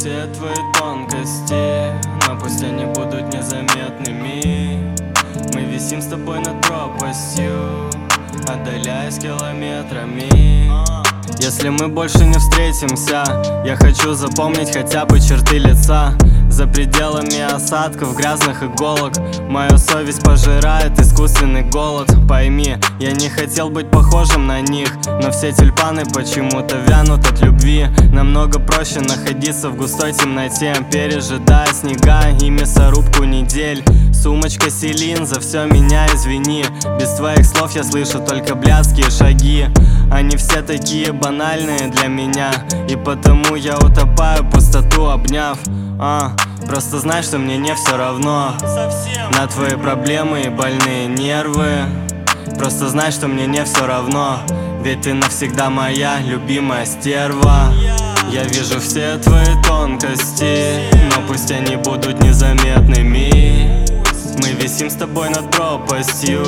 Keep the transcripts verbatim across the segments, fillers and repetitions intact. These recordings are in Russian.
все твои тонкости, но пусть они будут незаметными. Мы висим с тобой над пропастью, отдаляясь километрами. Если мы больше не встретимся, я хочу запомнить хотя бы черты лица. За пределами осадков, грязных иголок, мою совесть пожирает искусственный голод. Пойми, я не хотел быть похожим на них, но все тюльпаны почему-то вянут от любви. Намного проще находиться в густой темноте, пережидая снега и мясорубку недель. Сумочка Селин, за все меня извини. Без твоих слов я слышу только блядские шаги. Они все такие банальные для меня, и потому я утопаю пустоту, обняв. А, просто знай, что мне не все равно совсем на твои проблемы и больные нервы. Просто знай, что мне не все равно, ведь ты навсегда моя любимая стерва. Я вижу все твои тонкости, но пусть они будут незаметными. Мы висим с тобой над пропастью,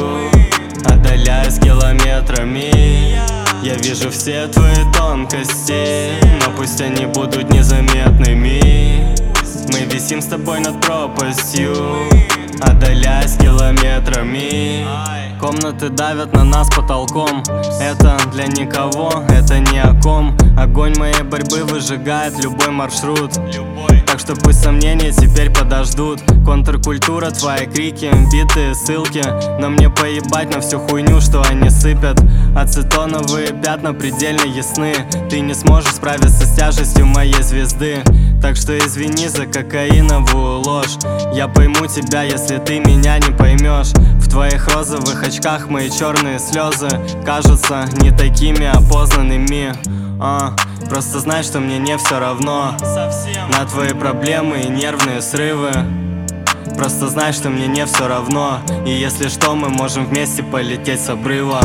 отдаляясь километрами. Я вижу все твои тонкости, но пусть они будут незаметными. Мы висим с тобой над пропастью, отдаляясь километрами. Комнаты давят на нас потолком, это для никого, это ни о ком. Огонь моей борьбы выжигает любой маршрут, так что пусть сомнения теперь подождут. Контркультура, твои крики, биты, ссылки, но мне поебать на всю хуйню, что они сыпят. Ацетоновые пятна предельно ясны, ты не сможешь справиться с тяжестью моей звезды. Так что извини за кокаиновую ложь, я пойму тебя, если ты меня не поймешь. В твоих розовых очках мои черные слезы кажутся не такими опознанными. а, Просто знай, что мне не все равно совсем на твои проблемы и нервные срывы. Просто знай, что мне не все равно, и если что, мы можем вместе полететь с обрыва.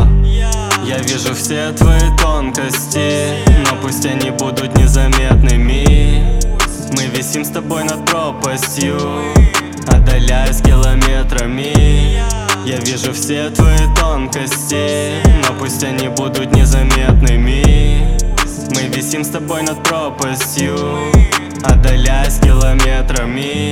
Я вижу все твои тонкости, но пусть они будут незаметными. Мы висим с тобой над пропастью, отдаляясь километрами. Я вижу все твои тонкости, но пусть они будут незаметными. Мы висим с тобой над пропастью, отдаляясь километрами.